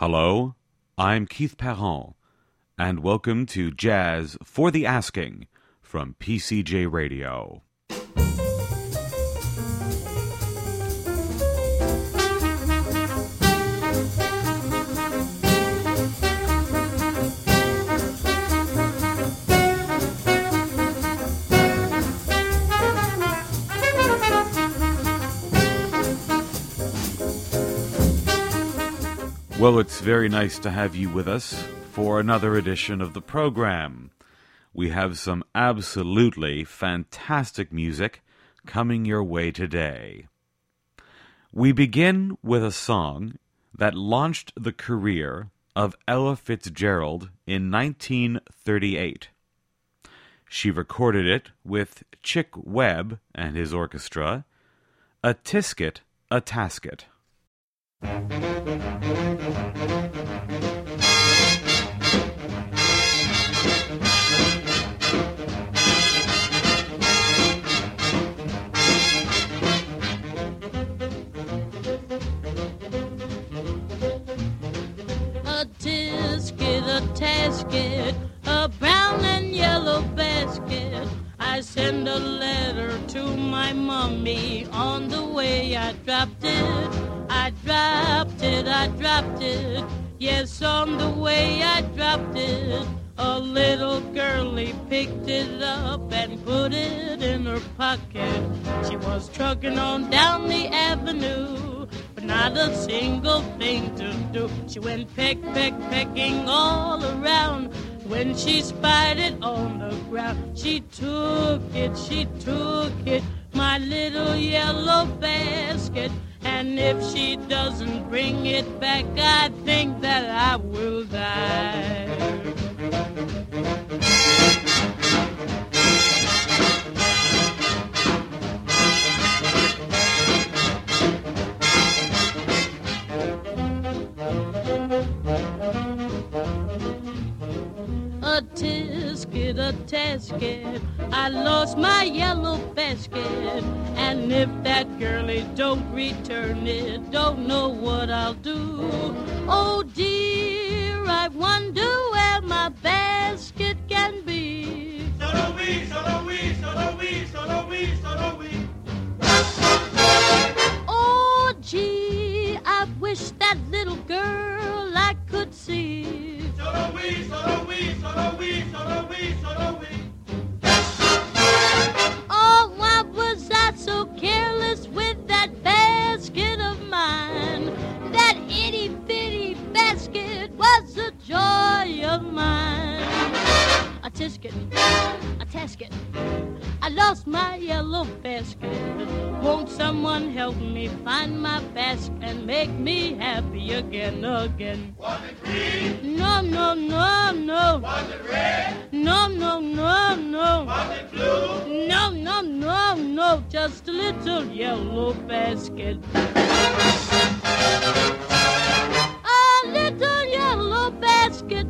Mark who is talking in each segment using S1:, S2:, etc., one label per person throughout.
S1: Hello, I'm Keith Perron, and welcome to Jazz for the Asking from PCJ Radio. Well, it's very nice to have you with us for another edition of the program. We have some absolutely fantastic music coming your way today. We begin with a song that launched the career of Ella Fitzgerald in 1938. She recorded it with Chick Webb and his orchestra, A Tisket, a Tasket.
S2: Tasket, a brown and yellow basket. I send a letter to my mommy. On the way I dropped it. Yes, on the way I dropped it. A little girlie picked it up and put it in her pocket. She was trucking on down the avenue, but not a single thing to do. She went pecking all around. When she spied it on the ground, she took it, my little yellow basket. And if she doesn't bring it back, I think that I will die. A tisket, a tasket, I lost my yellow basket. And if that girlie don't return it, don't know what I'll do. Oh dear, I wonder where my basket can be.
S3: Solo we, solo we, solo we, solo we, solo we.
S2: Oh gee, I wish that little girl I could see.
S3: Solo we, solo we, solo we, solo we, solo we.
S2: Oh, why was I so careless with that basket of mine? That itty-bitty basket was the joy of mine. A tisket, a tasket, I lost my yellow basket. Won't someone help me find my basket and make me happy again?
S3: Was it green?
S2: No.
S3: Was it red?
S2: No.
S3: Was it blue?
S2: No, just a little yellow basket. A little yellow basket.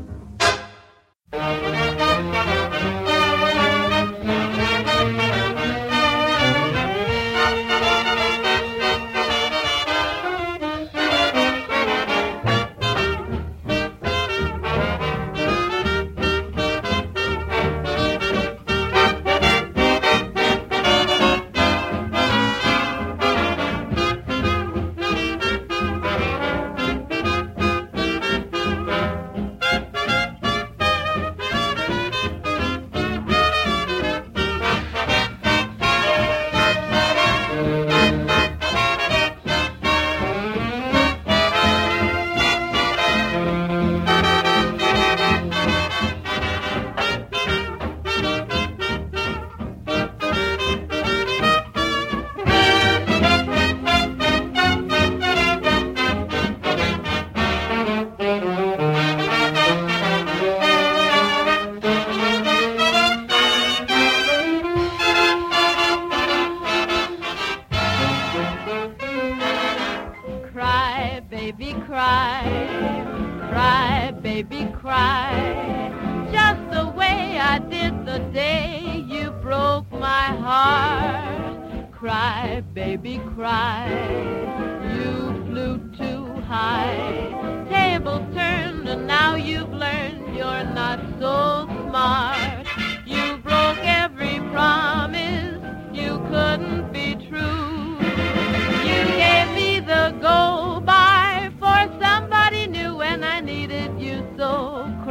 S4: baby, cry, just the way I did the day you broke my heart. Cry, baby, cry, you flew too high, table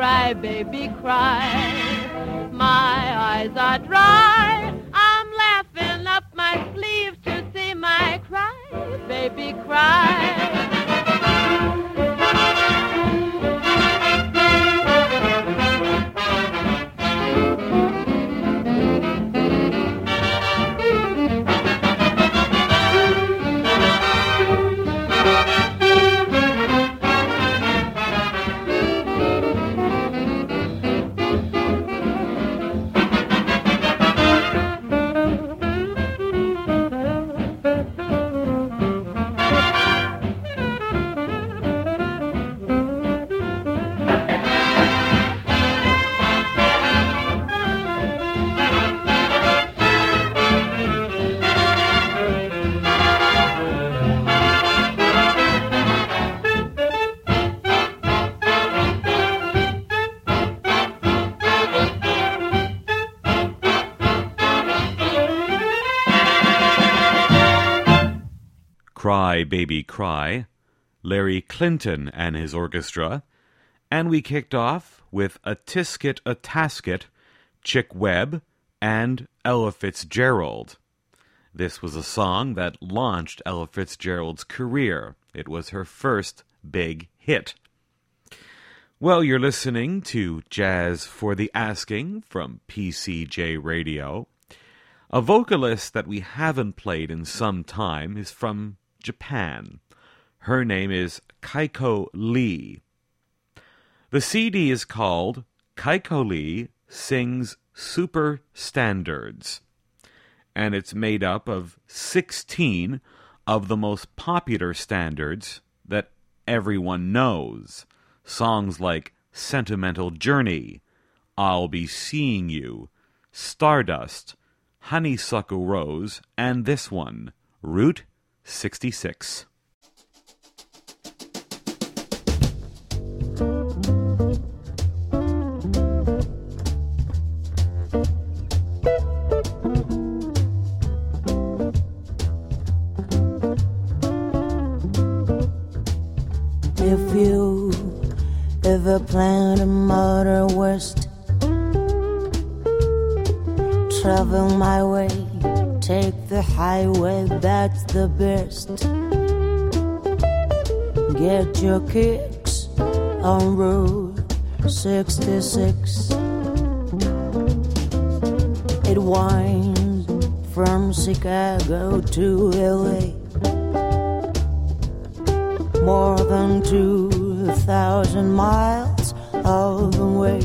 S4: cry, baby, cry. My eyes are dry. I'm laughing up my sleeve to see my cry, baby, cry.
S1: Cry, Baby, Cry, Larry Clinton and his orchestra, and we kicked off with A Tisket, a Tasket, Chick Webb, and Ella Fitzgerald. This was a song that launched Ella Fitzgerald's career. It was her first big hit. Well, you're listening to Jazz for the Asking from PCJ Radio. A vocalist that we haven't played in some time is from Japan. Her name is Kaiko Lee. The CD is called Kaiko Lee Sings Super Standards, and it's made up of 16 of the most popular standards that everyone knows. Songs like Sentimental Journey, I'll Be Seeing You, Stardust, Honeysuckle Rose, and this one, Route 66.
S5: If you ever plan to motor west, travel my way, take the highway, that's the best. Get your kicks on Route 66. It winds from Chicago to LA, more than 2,000 miles all the way.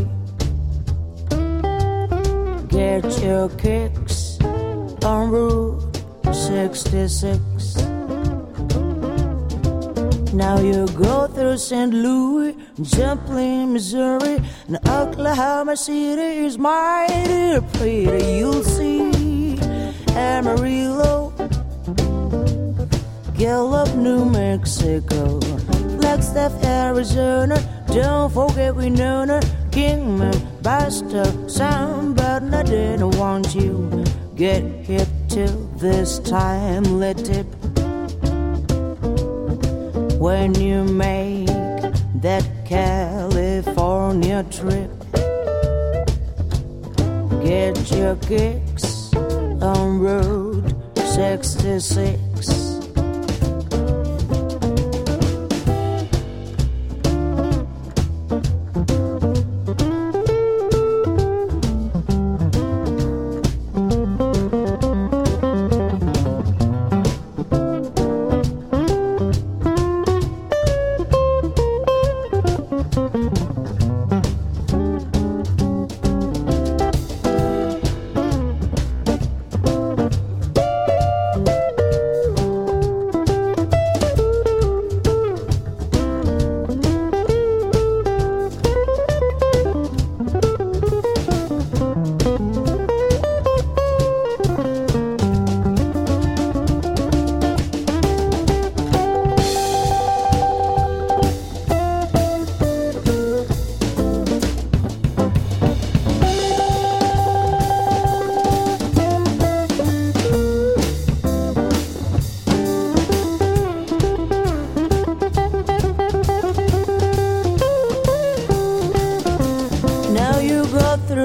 S5: Get your kicks on Route 66. Now you go through St. Louis, Joplin, Missouri, and Oklahoma City is mighty pretty. You'll see Amarillo, Gallup, New Mexico, Flagstaff, Arizona, don't forget Winona, Kingman, Boston, San Bernardino. Won't you get hip till this time? Let it. When you make that California trip, get your kicks on Route 66.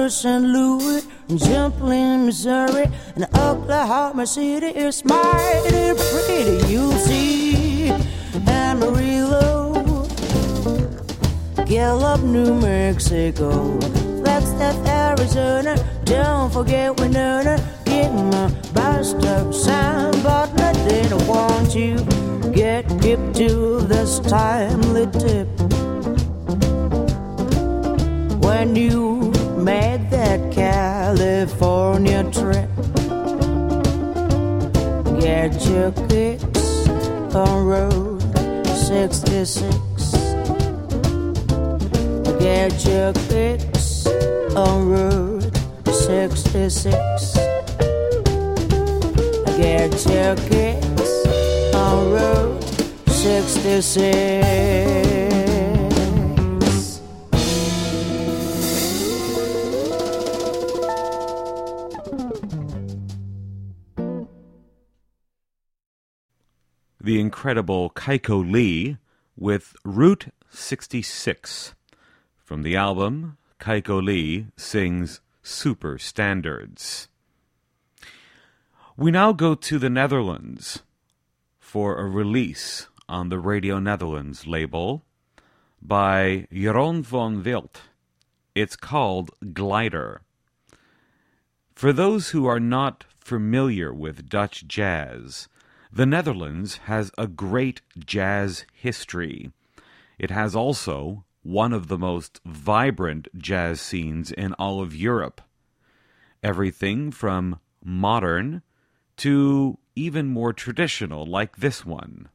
S5: to St. Louis, and Joplin, Missouri, and Oklahoma City is mighty pretty. You'll see Amarillo, Gallup, New Mexico, Flagstaff, Arizona. Don't forget Winona, get my bus-stop sign, but I didn't want you get hip to this timely tip. When you made that California trip, get your kicks on Road 66. Get your kicks on Road 66. Get your kicks on Road 66.
S1: The incredible Kaiko Lee with Route 66. From the album, Kaiko Lee sings Super Standards. We now go to the Netherlands for a release on the Radio Netherlands label by Jeroen van Wilt. It's called Glider. For those who are not familiar with Dutch jazz, the Netherlands has a great jazz history. It has also one of the most vibrant jazz scenes in all of Europe. Everything from modern to even more traditional, like this one.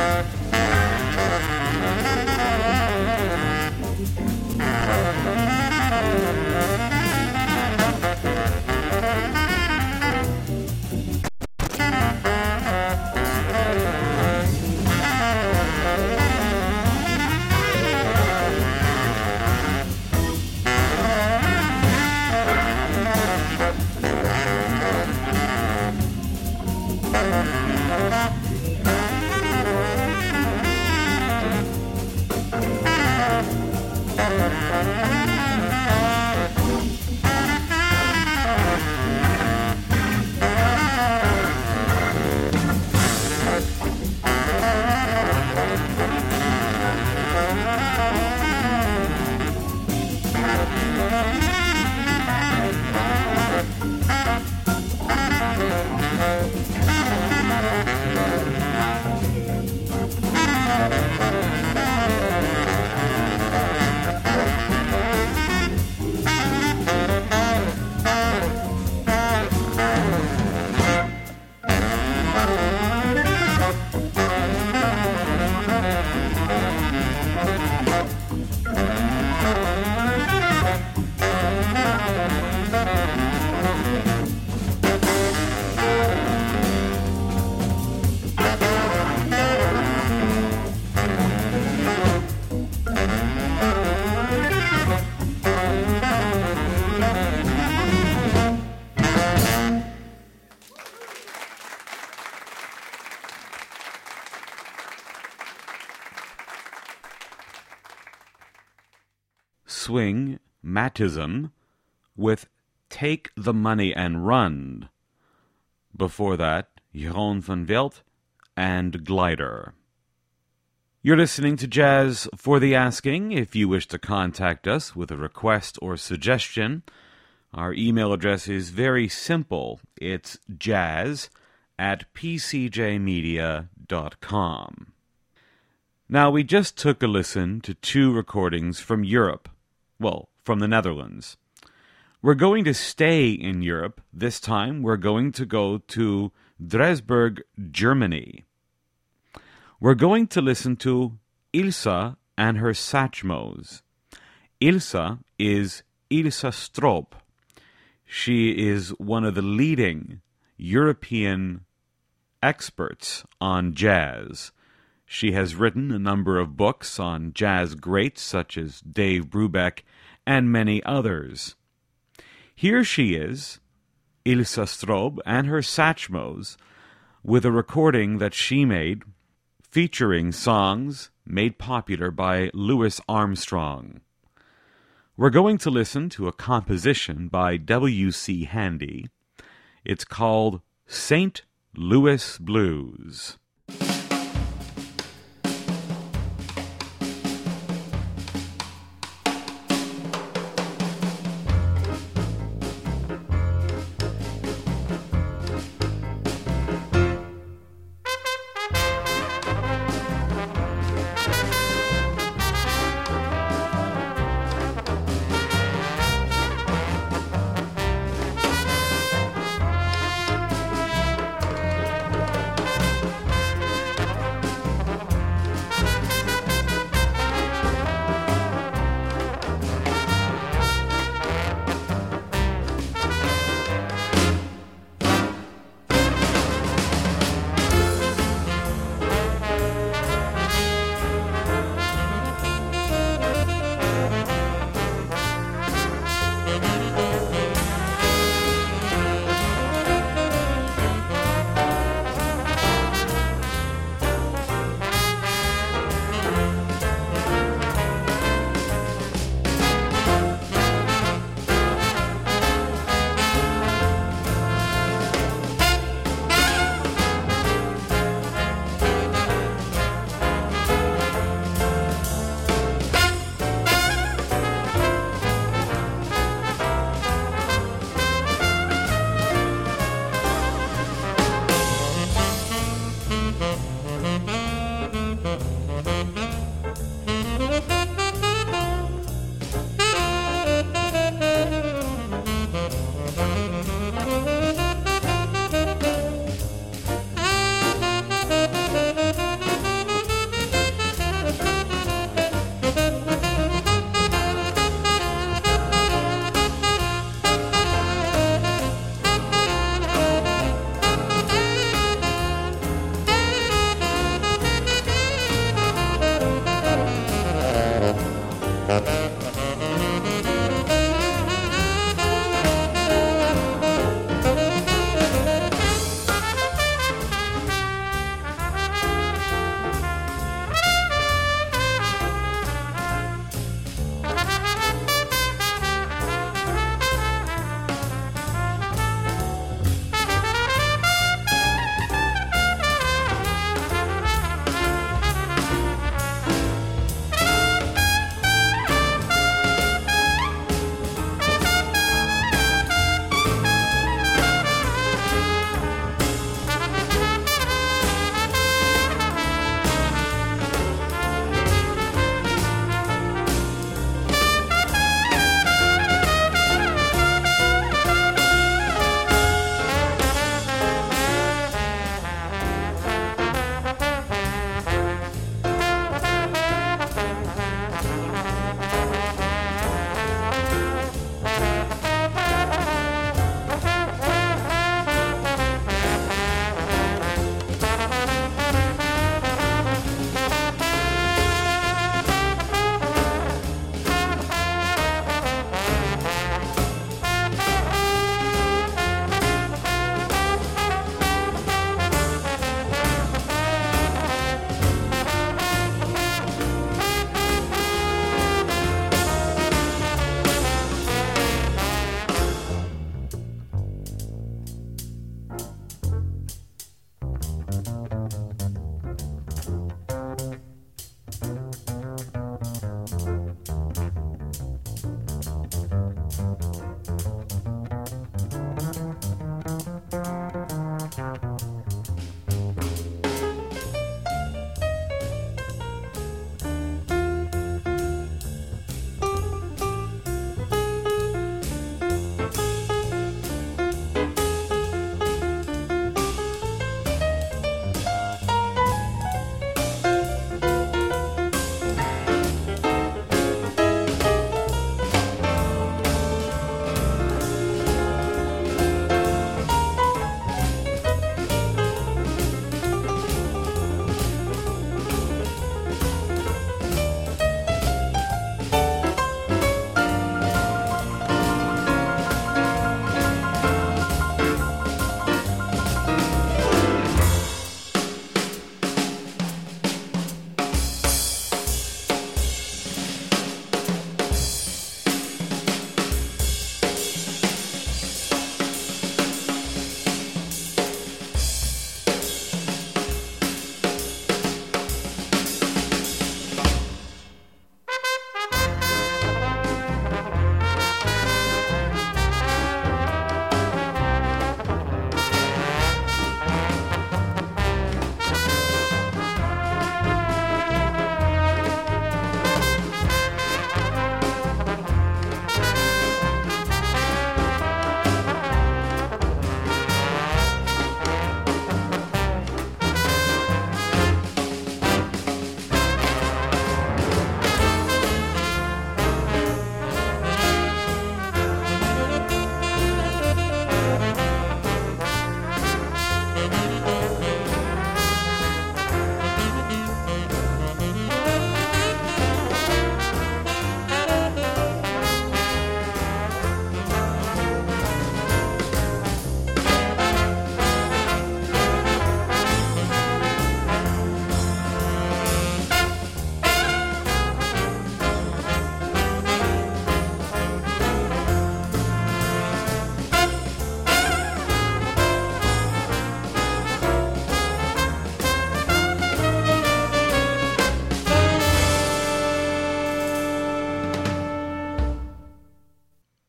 S1: Swing Matism with Take the Money and Run. Before that, Jeroen van Velt and Glider. You're listening to Jazz for the Asking. If you wish to contact us with a request or suggestion, our email address is very simple. It's jazz@pcjmedia.com. Now, we just took a listen to 2 recordings from Europe. Well, from the Netherlands. We're going to stay in Europe. This time we're going to go to Dresburg, Germany. We're going to listen to Ilse and her Satchmos. Ilse is Ilse Stroop. She is one of the leading European experts on jazz. She has written a number of books on jazz greats such as Dave Brubeck and many others. Here she is, Ilse Stroop and her Satchmos, with a recording that she made featuring songs made popular by Louis Armstrong. We're going to listen to a composition by W.C. Handy. It's called St. Louis Blues.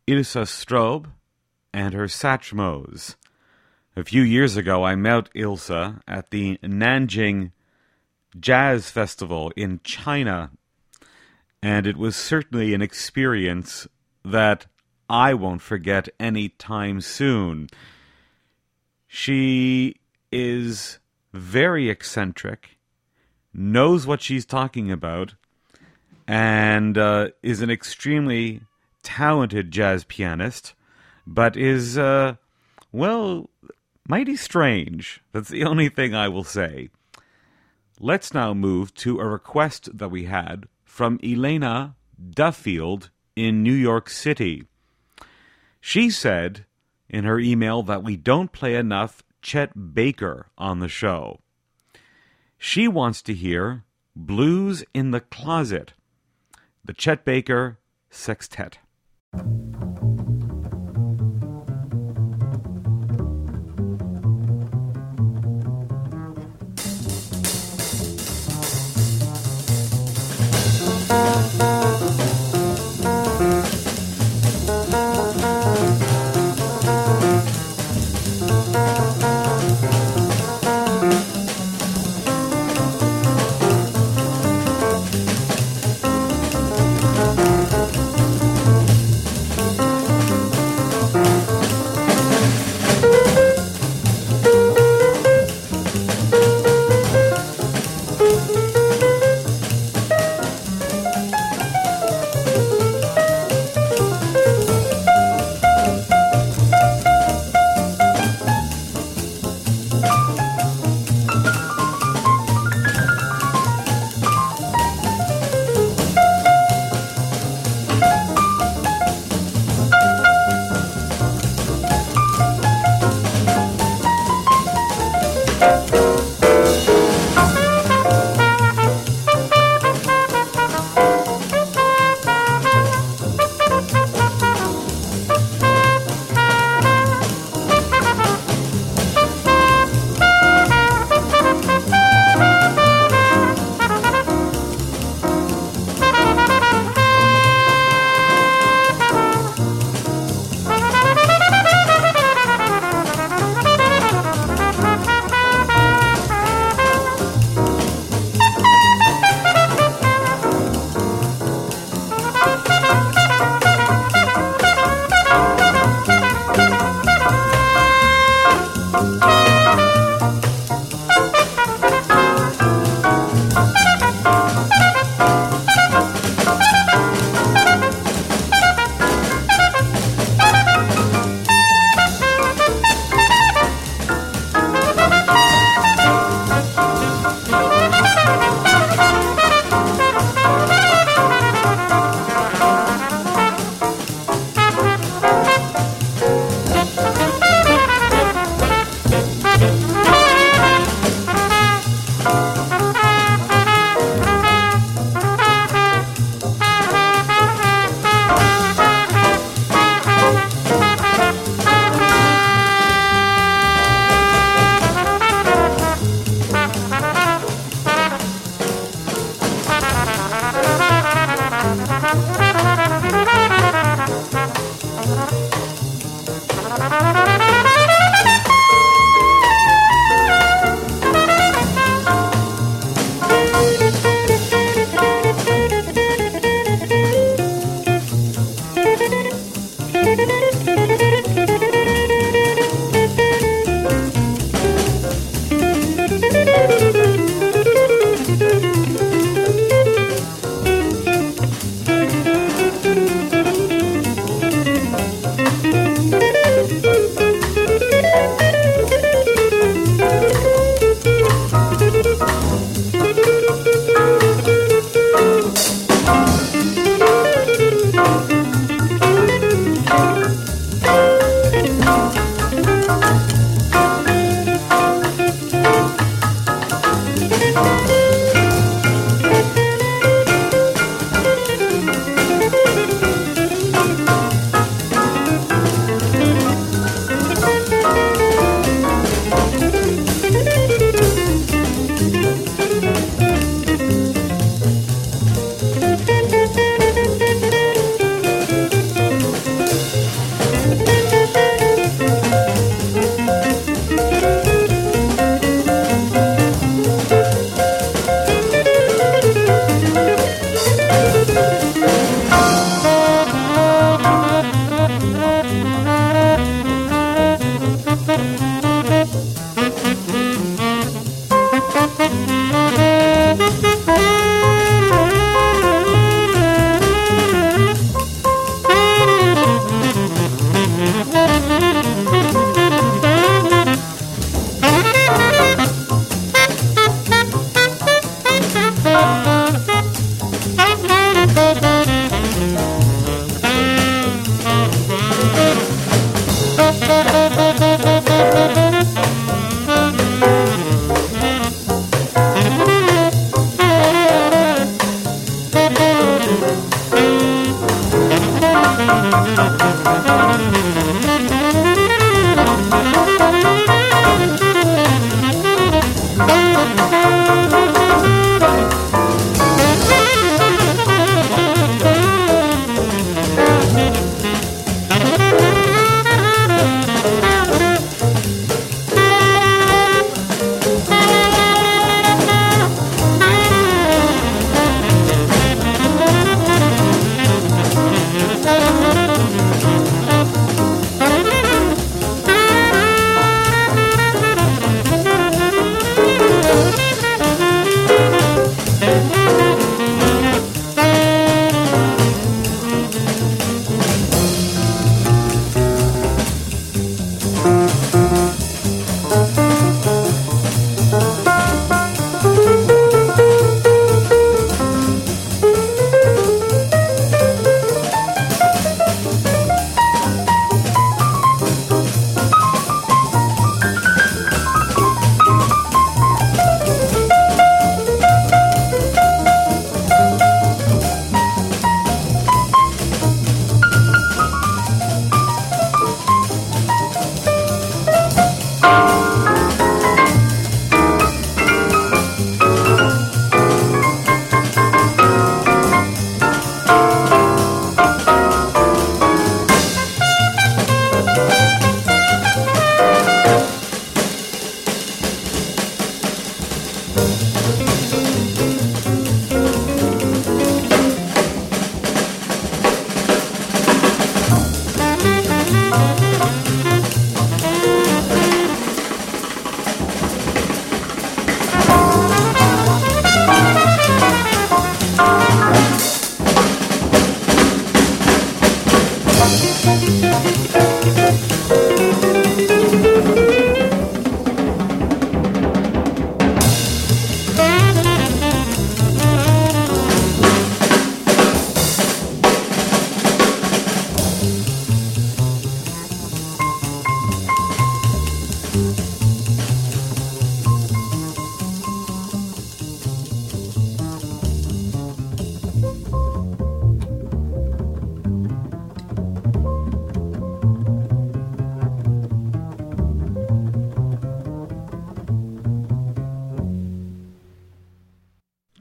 S1: Ilse Straub and her Satchmos. A few years ago, I met Ilse at the Nanjing Jazz Festival in China, and it was certainly an experience that I won't forget any time soon. She is very eccentric, knows what she's talking about, and is an extremely talented jazz pianist, but is, mighty strange. That's the only thing I will say. Let's now move to a request that we had from Elena Duffield in New York City. She said in her email that we don't play enough Chet Baker on the show. She wants to hear Blues in the Closet, the Chet Baker Sextet.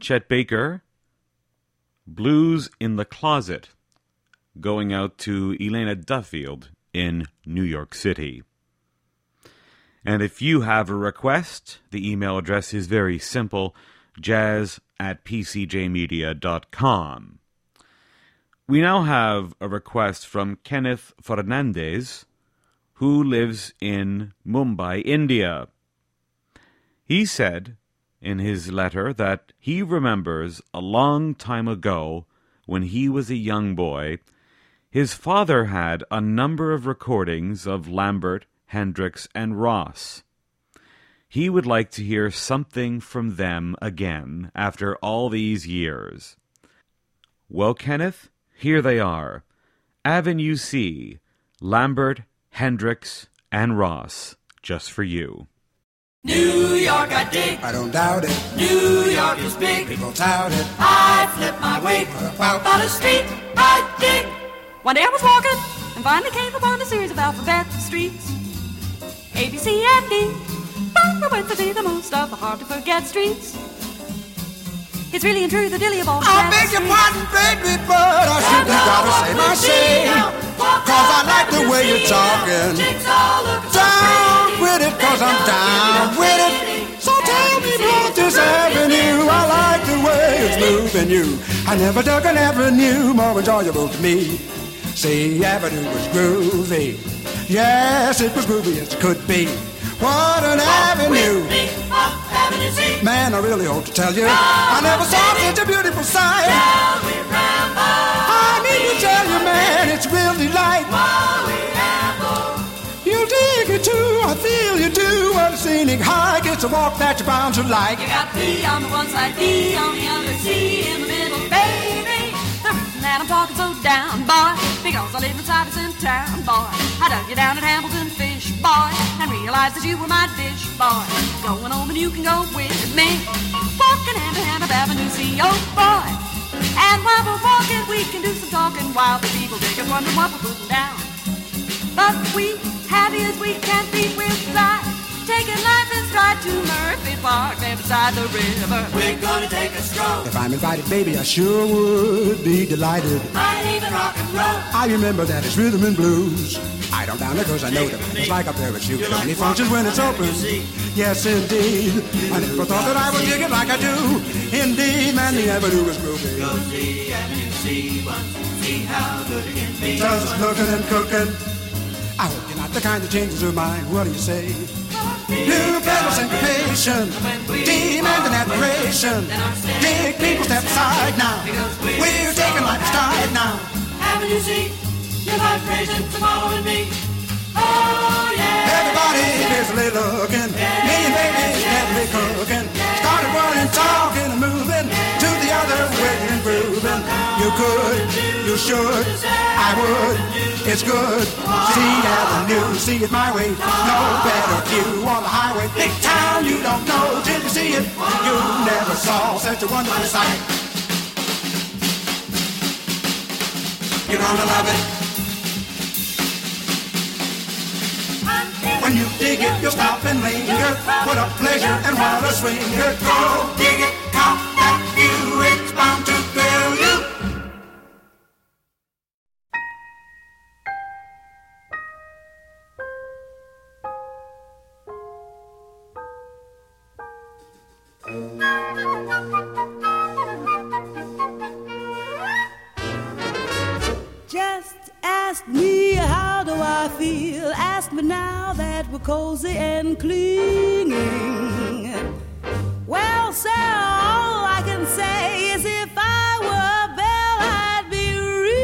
S1: Chet Baker, Blues in the Closet, going out to Elena Duffield in New York City. And if you have a request, the email address is very simple, jazz@pcjmedia.com. We now have a request from Kenneth Fernandez, who lives in Mumbai, India. He said in his letter that he remembers a long time ago, when he was a young boy, his father had a number of recordings of Lambert, Hendricks, and Ross. He would like to hear something from them again after all these years. Well, Kenneth, here they are. Avenue C, Lambert, Hendricks, and Ross, just for you.
S3: New York I dig,
S6: I don't doubt it.
S3: New York is big,
S6: People tout it.
S3: I flip my weight, about a street I dig.
S7: One day I was walking and finally came upon a series of alphabet streets. A, B, C, and D. But went to be the most of the hard-to-forget streets. It's really and true the dilly of all the
S6: I beg your pardon, baby, but I simply gotta say my say. Cause I like the way you're talking. Down with it, cause I'm down with it. So tell me about this avenue. I like the way it's moving you. I never dug an avenue more enjoyable to me. See, avenue was groovy. Yes, it was groovy as it could be. What an avenue. Man, I really hope to tell you, I never saw such a beautiful sight. I mean to tell you, man, it's real delight. You dig it too, I feel you too. What a scenic hike, it's a walk that you're bound to like.
S7: You got P on the one side, D on the other, C in the middle, baby. The reason that I'm talking so down, boy, because I live inside a center town, boy. I dug you down at Hamilton Fish, boy, and realized that you were my dish, boy. Going home and you can go with me, walking hand in hand up Avenue C, oh boy. And while we're walking, we can do some talking while the people dig us wondering what we're putting down. But we, happy as we can be, we'll fly, taking life in stride to Murphy Park, there beside the river.
S3: We're gonna take a stroll,
S6: If I'm invited, baby, I sure would be delighted.
S3: might even rock and roll.
S6: I remember that it's rhythm and blues. I don't down it cause I know them. It's like up there at you. So many functions when it's open. Yes, indeed. I never thought that I would dig it like I do. Indeed, man, the avenue is groovy.
S3: Go see Avenue C once, see how good it can be.
S6: Just looking and cooking. I hope you're not the kind that changes her mind. What do you say? New pedal syncopation, demand and admiration. Dig people step aside now. We're taking life stride now.
S3: Avenue C, your vibrations are following me. Oh yeah.
S6: Everybody busily looking. Me and baby steadily cooking. Started running, talking and moving to the other way and grooving. You could, you should, I would. It's good. See Avenue, see it my way. No better view on the highway. Big town, you don't know till you see it. You never saw such a wonderful sight. You're gonna love it. When you dig it, you'll stop and linger. What a pleasure and what a swinger. Go dig it, count that view. It's bound to thrill you.
S5: Just ask me how do I feel. Ask me now that we're cozy and clinging. Well, sir, all I can say is if I were a bell, I'd be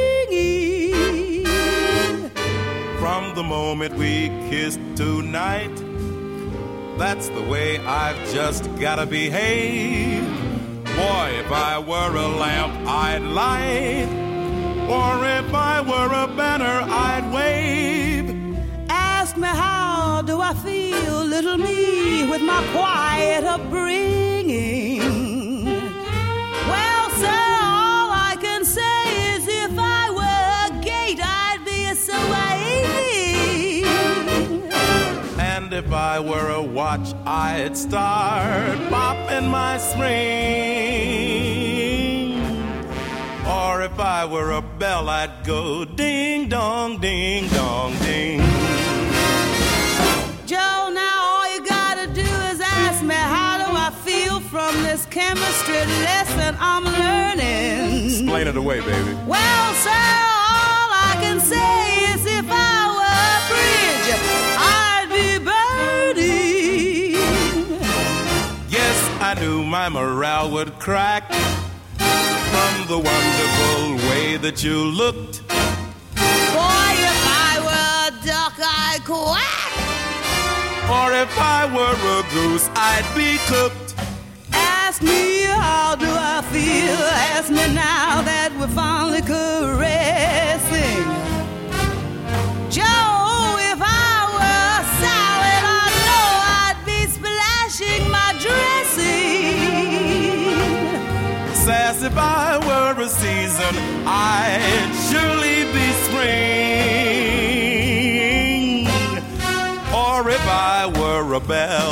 S5: ringing.
S8: From the moment we kissed tonight, that's the way I've just gotta behave. Boy, if I were a lamp, I'd light. Or if I were a banner, I'd wave.
S5: Ask me how do I feel, little me, with my quiet upbringing. Well, sir, all I can say is if I were a gate, I'd be a swaying.
S8: And if I were a watch, I'd start popping my spring. were a bell, I'd go ding dong, ding dong, ding.
S2: Joe, now all you gotta do is ask me how do I feel from this chemistry lesson I'm learning.
S8: Explain it away, baby.
S2: Well, sir, all I can say is if I were a bridge, I'd be burning.
S8: Yes, I knew my morale would crack from the wonderful way that you looked.
S2: Boy, if I were a duck, I'd quack.
S8: Or if I were a goose, I'd be cooked.
S2: Ask me how do I feel. Ask me now that we're finally caressing. Joe, if I were a salad, I know I'd be splashing my dressing.
S8: Sass, if I were a season, I'd surely be spring. Or if I were a bell.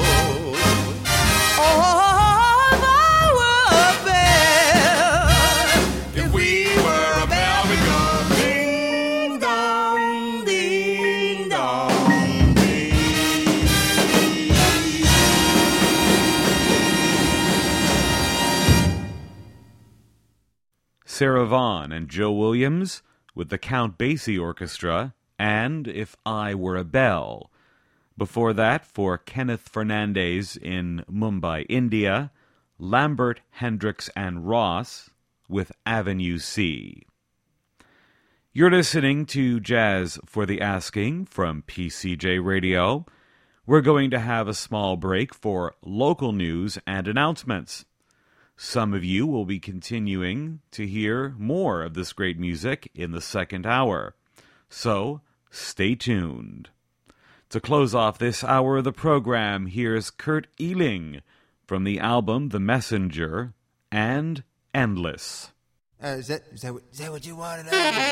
S2: Oh, if I were a bell.
S8: If we were a bell, we'd go ding dong, ding dong, ding.
S1: Sarah Vaughan and Joe Williams with the Count Basie Orchestra and If I Were a Bell. Before that, for Kenneth Fernandez in Mumbai, India, Lambert, Hendricks, and Ross with Avenue C. You're listening to Jazz for the Asking from PCJ Radio. We're going to have a small break for local news and announcements. Some of you will be continuing to hear more of this great music in the second hour, so stay tuned. To close off this hour of the program, here's Kurt Ehling from the album The Messenger and Endless.
S6: Is that what you wanted?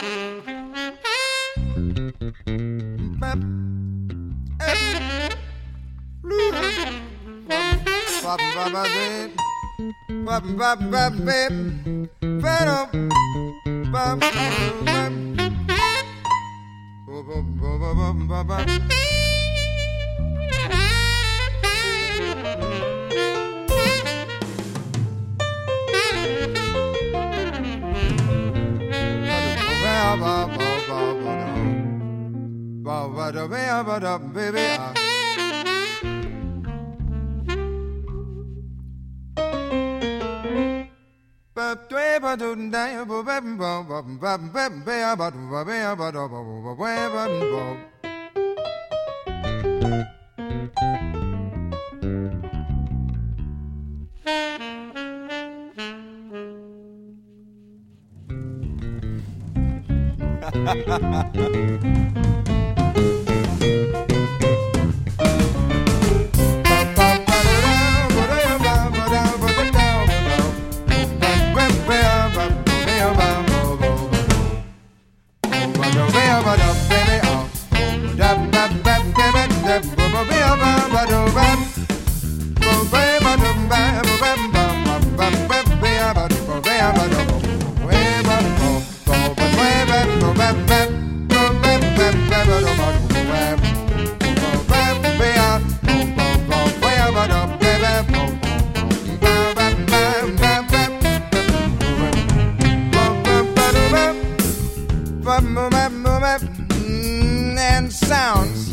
S6: And sounds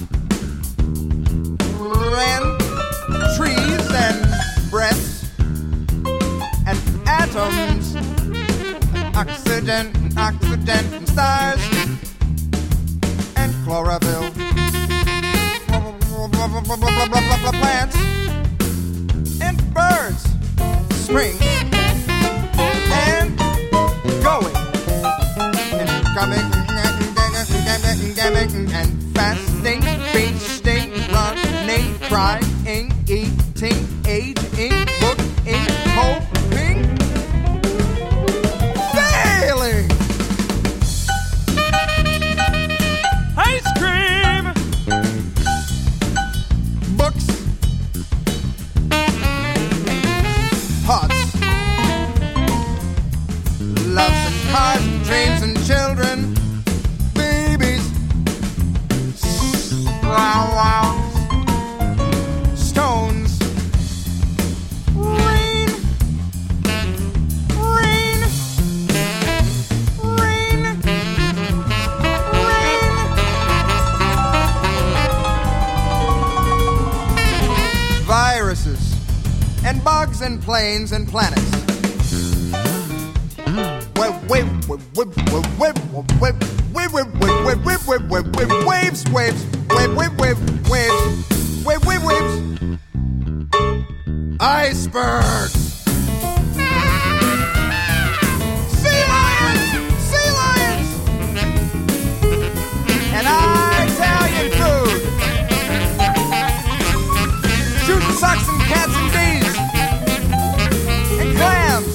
S6: and trees and breaths and atoms, oxygen and stars and chlorophyll, plants and birds, spring and going and coming and fasting, feasting, running, crying, eating, aging, looking, hoping, failing.
S3: Ice cream!
S6: Books, hearts, loves and cars and rocks and plains and planets. Waves. Icebergs. Sea lions. And Italian food. Shooting socks and cats and bees. And clams.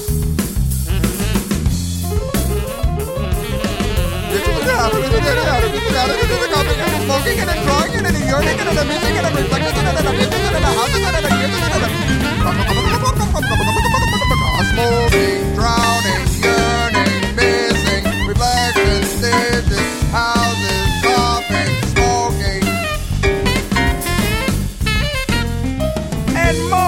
S6: Smoking and a drawing and a yearning and a missing and a reflection and a missing and a housing and a smoking, drowning, yearning, missing, reflection, stitches, houses, coughing, smoking, and more.